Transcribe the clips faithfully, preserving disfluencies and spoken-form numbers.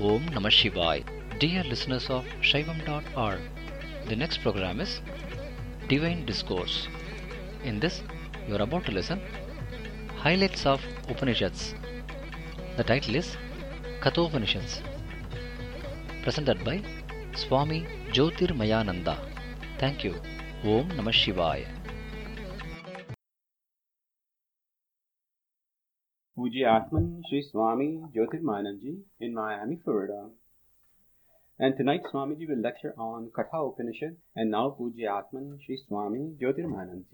Om Namah Shivaya. Dear listeners of Shaivam dot org, the next program is Divine Discourse. In this, you are about to listen Highlights of Upanishads. The title is Kathopanishads, presented by Swami Jyotirmayananda. Thank you. Om Namah Shivaya. Puji Atman Sri Swami Jyotirmayananda in Miami, Florida. And tonight Swamiji will lecture on Katha Upanishad. And now Puji Atman Sri Swami Jyotirmayananda.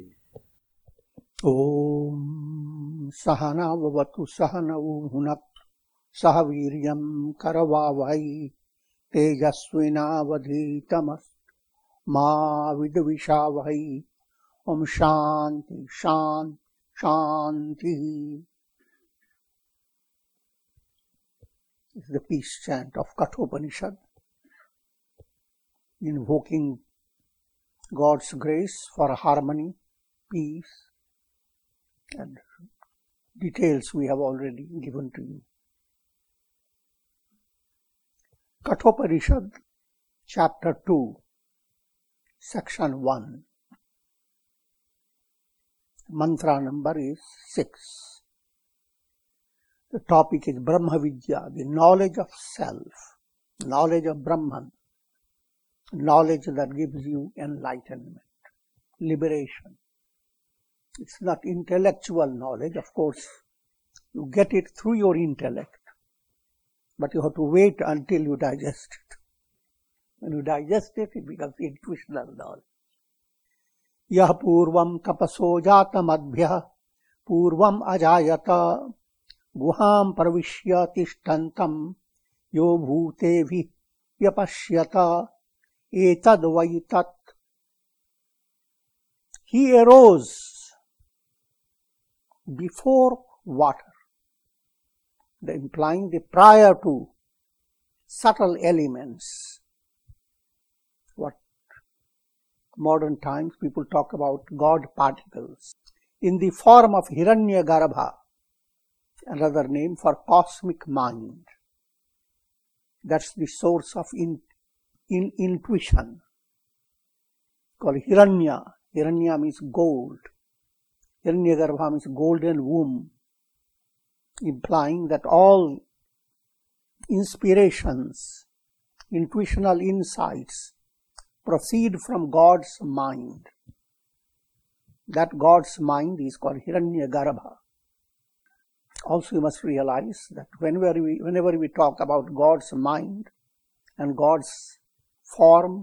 Om Sahana Vavatu Sahana Hunat Sahaviryam Karavavai Tejasvina Vadhitamas Ma Vidvishavai. Om Shanti Shanti Shanti. This is the peace chant of Kathopanishad, invoking God's grace for harmony, peace, and details we have already given to you. Kathopanishad, Chapter two, Section one. Mantra number is six. The topic is Brahma Vidya, the knowledge of self, knowledge of Brahman, knowledge that gives you enlightenment, liberation. It's not intellectual knowledge, of course. You get it through your intellect, but you have to wait until you digest it. When you digest it, it becomes intuitional knowledge. Yah purvam tapaso jatam adbhyah purvam ajayata guham pravishya tishtantam yo bhutevi vyapashyata etad vaitat. He arose before water, the implying the prior to subtle elements. What modern times people talk about God particles in the form of Hiranyagarbha, another name for cosmic mind. That's the source of in, in intuition, called Hiranya. Hiranya means gold. Hiranyagarbha means golden womb, implying that all inspirations, intuitional insights proceed from God's mind. That God's mind is called Hiranyagarbha. Also, you must realize that whenever we, whenever we talk about God's mind and God's form,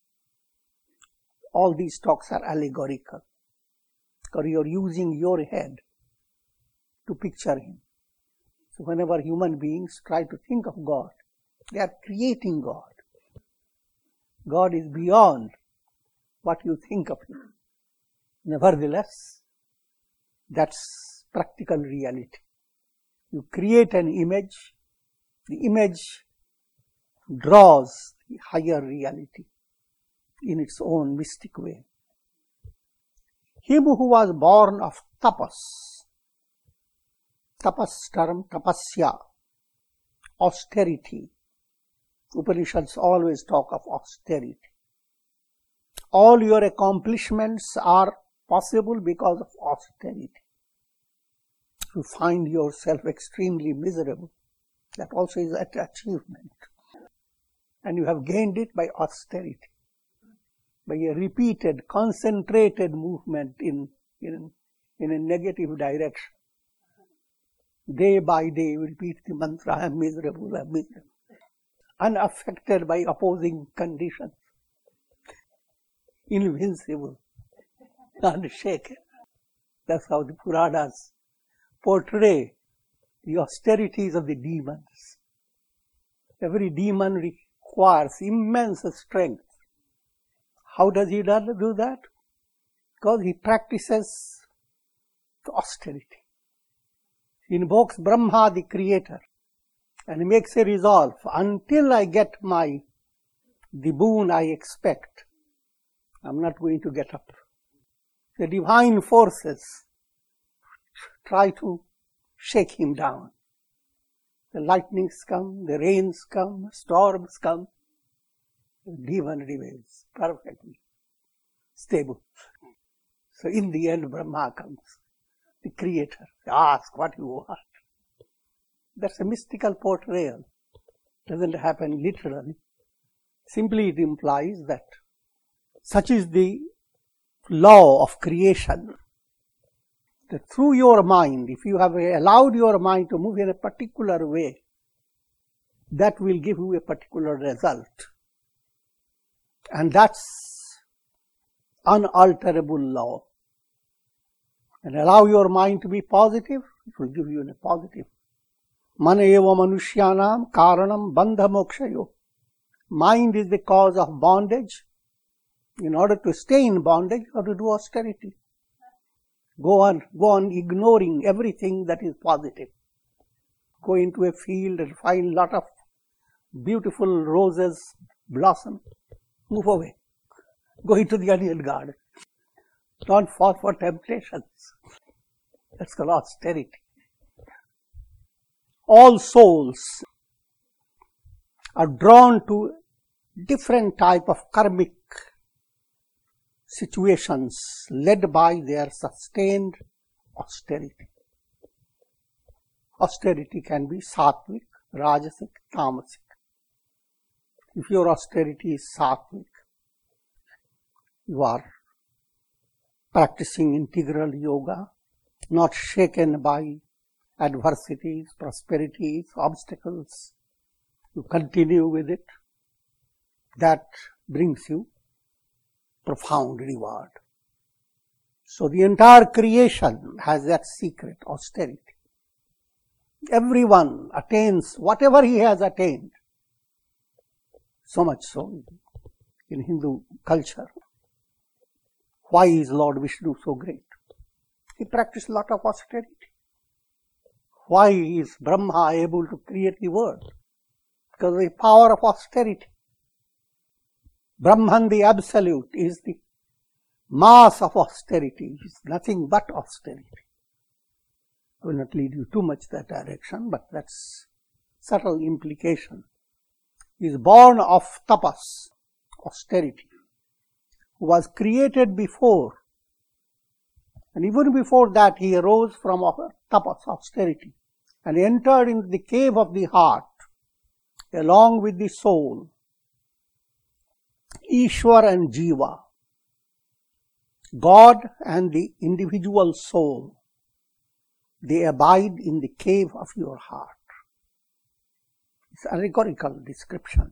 all these talks are allegorical. Because you are using your head to picture Him. So whenever human beings try to think of God, they are creating God. God is beyond what you think of Him. Nevertheless, that's practical reality. You create an image, the image draws the higher reality in its own mystic way. Him who was born of tapas, tapas term, tapasya, austerity. Upanishads always talk of austerity. All your accomplishments are possible because of austerity. You find yourself extremely miserable, that also is an achievement. And you have gained it by austerity, by a repeated, concentrated movement in, in, in a negative direction. Day by day you repeat the mantra, I am miserable, I am miserable. Unaffected by opposing conditions. Invincible, unshaken. That's how the Puranas portray the austerities of the demons. Every demon requires immense strength. How does he do that? Because he practices austerity. He invokes Brahma, the creator, and he makes a resolve. Until I get my, the boon I expect, I'm not going to get up. The divine forces try to shake him down. The lightnings come, the rains come, storms come. The demon remains perfectly stable. So in the end, Brahma comes, the creator. Ask what you want. That's a mystical portrayal. Doesn't happen literally. Simply it implies that such is the law of creation, that through your mind, if you have allowed your mind to move in a particular way, that will give you a particular result. And that's unalterable law. And allow your mind to be positive, it will give you a positive. Man eva manushyanam karanam bandha mokshayo. Mind is the cause of bondage. In order to stay in bondage, you have to do austerity. Go on, go on ignoring everything that is positive. Go into a field and find a lot of beautiful roses blossom. Move away. Go into the onion garden. Don't fall for temptations. That's called austerity. All souls are drawn to different type of karmic situations led by their sustained austerity. Austerity can be sattvic, rajasic, tamasic. If your austerity is sattvic, you are practicing integral yoga, not shaken by adversities, prosperities, obstacles. You continue with it. That brings you profound reward. So the entire creation has that secret, austerity. Everyone attains whatever he has attained. So much so in Hindu culture. Why is Lord Vishnu so great? He practiced a lot of austerity. Why is Brahma able to create the world? Because of the power of austerity. Brahman, the absolute, is the mass of austerity. It is nothing but austerity. I will not lead you too much that direction, but that's subtle implication. He is born of tapas, austerity, who was created before. And even before that, he arose from tapas, austerity, and entered into the cave of the heart, along with the soul, Ishwar and Jiva, God and the individual soul. They abide in the cave of your heart. It's an allegorical description.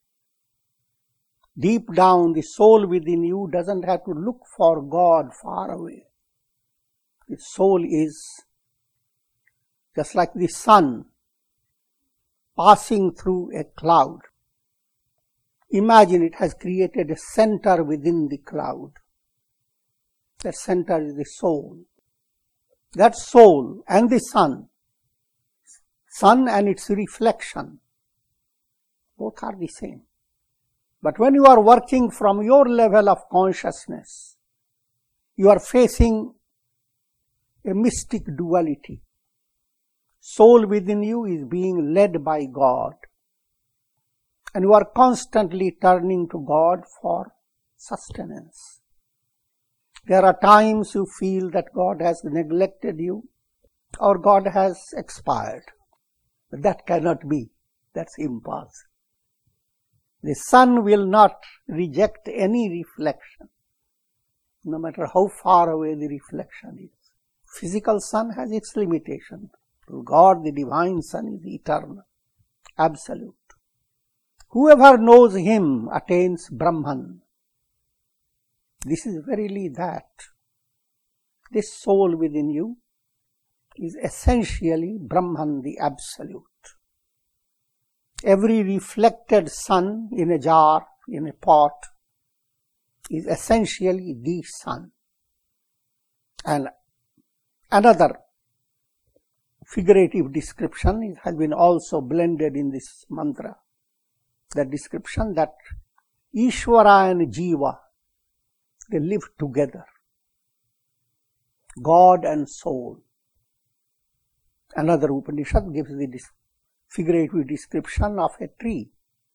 Deep down, the soul within you doesn't have to look for God far away. The soul is just like the sun passing through a cloud. Imagine it has created a center within the cloud. That center is the soul. That soul and the sun, sun and its reflection, both are the same. But when you are working from your level of consciousness, you are facing a mystic duality. Soul within you is being led by God. And you are constantly turning to God for sustenance. There are times you feel that God has neglected you or God has expired. But that cannot be. That's impossible. The sun will not reject any reflection, no matter how far away the reflection is. Physical sun has its limitation. God, the divine sun, is eternal, absolute. Whoever knows him attains Brahman. This is verily that. This soul within you is essentially Brahman, the absolute. Every reflected sun in a jar, in a pot, is essentially the sun. And another figurative description has been also blended in this mantra. The description that Ishvara and Jiva, they live together. God and soul. Another Upanishad gives the figurative description of a tree.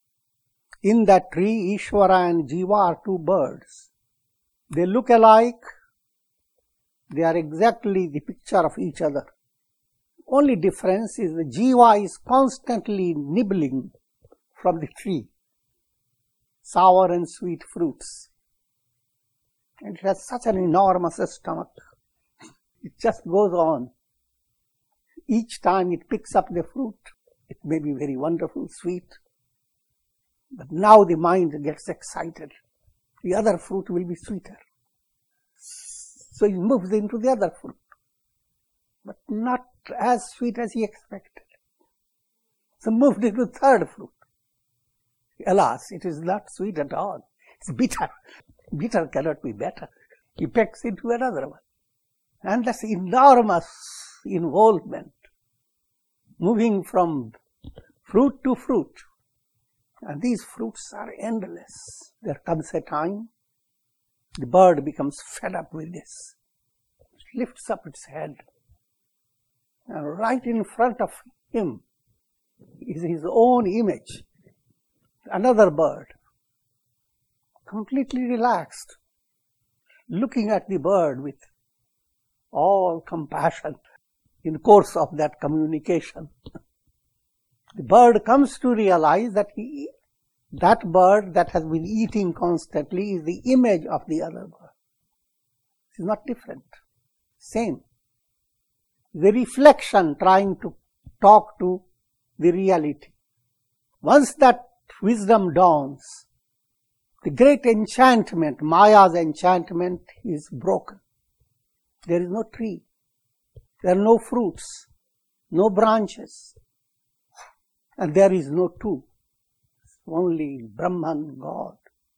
In that tree, Ishvara and Jiva are two birds. They look alike. They are exactly the picture of each other. Only difference is the Jiva is constantly nibbling from the tree, sour and sweet fruits. And it has such an enormous stomach. It just goes on. Each time it picks up the fruit, it may be very wonderful, sweet. But now the mind gets excited. The other fruit will be sweeter. So he moves into the other fruit, but not as sweet as he expected. So moved into the third fruit. Alas, it is not sweet at all. It's bitter. Bitter cannot be better. He pecks into another one. And that's enormous involvement, moving from fruit to fruit. And these fruits are endless. There comes a time, the bird becomes fed up with this. It lifts up its head, and right in front of him is his own image, another bird, completely relaxed, looking at the bird with all compassion in the course of that communication. The bird comes to realize that he, that bird that has been eating constantly is the image of the other bird. It's not different. Same. The reflection trying to talk to the reality. Once that wisdom dawns, the great enchantment, Maya's enchantment, is broken. There is no tree. There are no fruits, no branches, and there is no two. Only Brahman, God.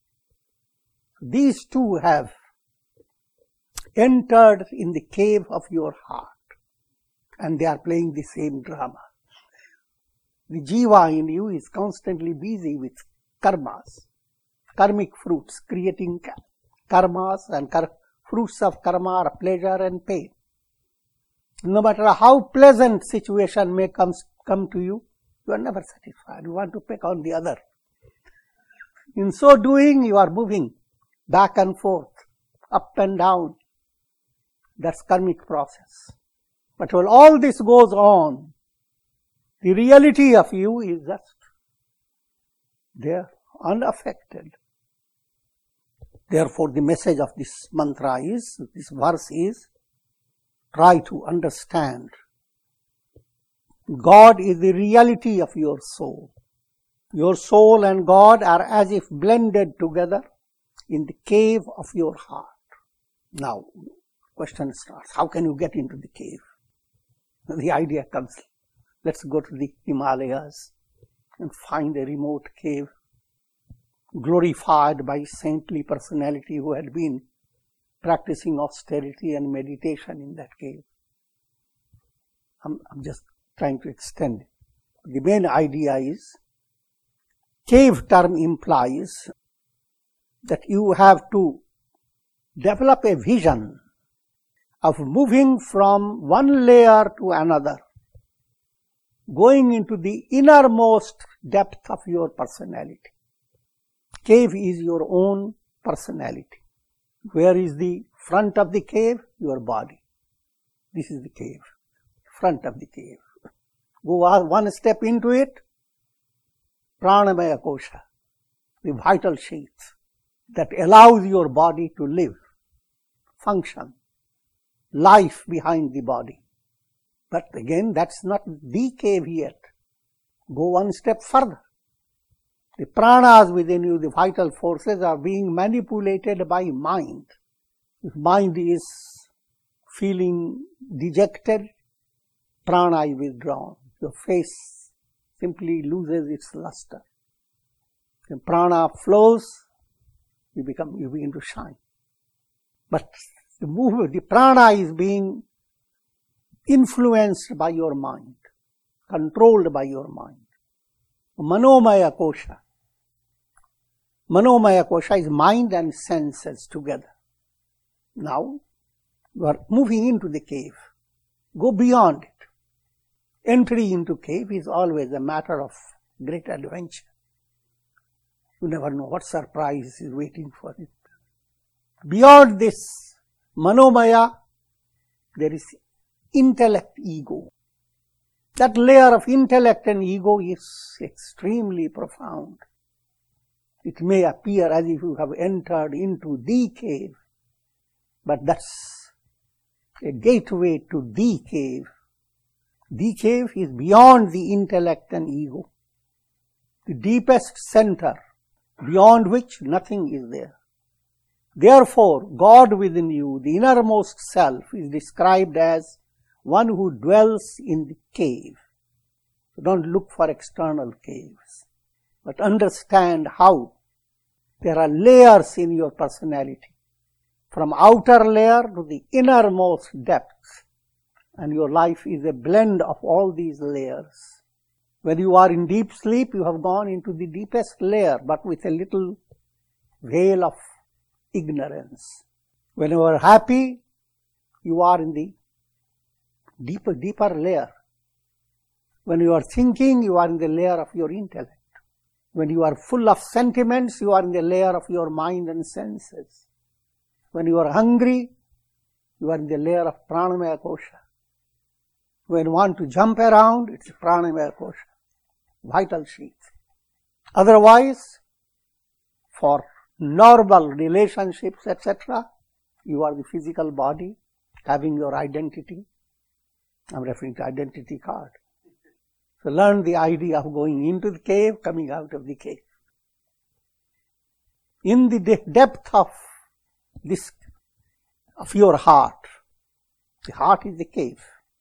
These two have entered in the cave of your heart, and they are playing the same drama. The Jiva in you is constantly busy with karmas, karmic fruits, creating karmas, and kar- fruits of karma are pleasure and pain. No matter how pleasant situation may come, come to you, you are never satisfied. You want to pick on the other. In so doing, you are moving back and forth, up and down. That's karmic process. But while all this goes on, the reality of you is just there, unaffected. Therefore, the message of this mantra is, this verse is, try to understand. God is the reality of your soul. Your soul and God are as if blended together in the cave of your heart. Now, question starts, how can you get into the cave? The idea comes, let's go to the Himalayas and find a remote cave glorified by saintly personality who had been practicing austerity and meditation in that cave. I'm, I'm just trying to extend it. The main idea is, cave term implies that you have to develop a vision of moving from one layer to another, going into the innermost depth of your personality. Cave is your own personality. Where is the front of the cave? Your body. This is the cave, front of the cave. Go one step into it, Pranamaya Kosha, the vital sheath that allows your body to live, function, life behind the body. But again, that's not the cave yet. Go one step further. The pranas within you, the vital forces, are being manipulated by mind. If mind is feeling dejected, prana is withdrawn. Your face simply loses its luster. When prana flows, you become, you begin to shine. But the movement, the prana is being influenced by your mind, controlled by your mind. Manomaya Kosha. Manomaya Kosha is mind and senses together. Now, you are moving into the cave. Go beyond it. entry into cave is always a matter of great adventure. You never know what surprise is waiting for it. Beyond this Manomaya, there is intellect ego. That layer of intellect and ego is extremely profound. It may appear as if you have entered into the cave, but that's a gateway to the cave. The cave is beyond the intellect and ego, the deepest center, beyond which nothing is there. Therefore, God within you, the innermost self, is described as one who dwells in the cave. So don't look for external caves, but understand how there are layers in your personality, from outer layer to the innermost depths, and your life is a blend of all these layers. When you are in deep sleep, you have gone into the deepest layer, but with a little veil of ignorance. When you are happy, you are in the deeper, deeper layer. When you are thinking, you are in the layer of your intellect. When you are full of sentiments, you are in the layer of your mind and senses. When you are hungry, you are in the layer of Pranamaya Kosha. When you want to jump around, it's Pranamaya Kosha, vital sheath. Otherwise, for normal relationships, et cetera, you are the physical body having your identity. I'm referring to identity card. So learn the idea of going into the cave, coming out of the cave. In the de- depth of this, of your heart, the heart is the cave.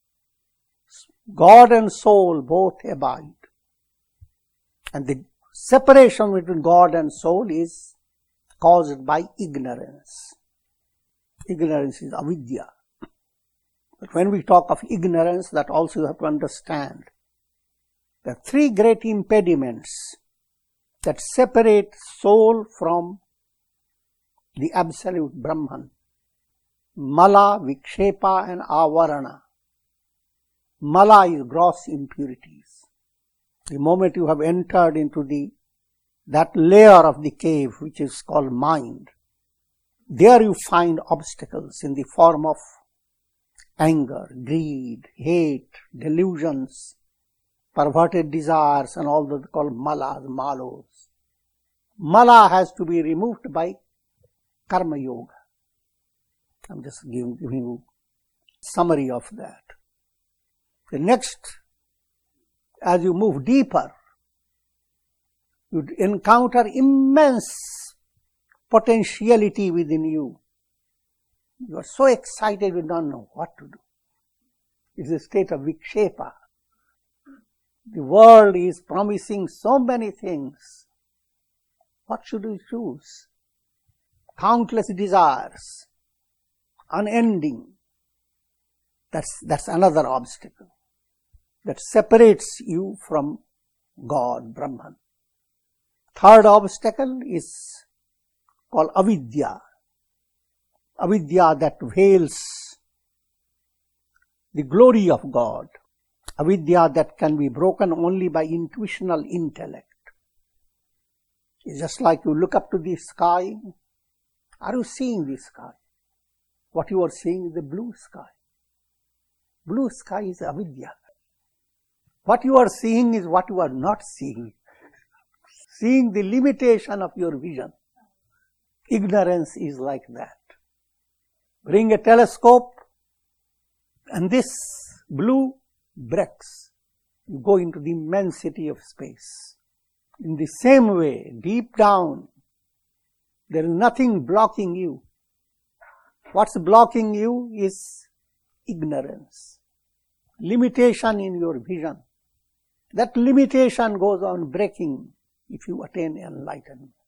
God and soul both abide. And the separation between God and soul is caused by ignorance. Ignorance is avidya. But when we talk of ignorance, that also you have to understand. There are three great impediments that separate soul from the absolute Brahman. Mala, Vikshepa and Avarana. Mala is gross impurities. The moment you have entered into the that layer of the cave which is called mind, there you find obstacles in the form of anger, greed, hate, delusions, perverted desires, and all that called malas, malos. Mala has to be removed by karma yoga. I'm just giving, giving you a summary of that. The next, as you move deeper, you encounter immense potentiality within you. You are so excited you don't know what to do. It's a state of vikshepa. The world is promising so many things. What should we choose? Countless desires, unending. That's, that's another obstacle that separates you from God, Brahman. Third obstacle is called avidya. Avidya that veils the glory of God. Avidya that can be broken only by intuitional intellect. It's just like you look up to the sky. Are you seeing the sky? What you are seeing is the blue sky. Blue sky is avidya. What you are seeing is what you are not seeing. Seeing the limitation of your vision. Ignorance is like that. Bring a telescope and this blue breaks. You go into the immensity of space. In the same way, deep down, there is nothing blocking you. What's blocking you is ignorance, limitation in your vision. That limitation goes on breaking if you attain enlightenment.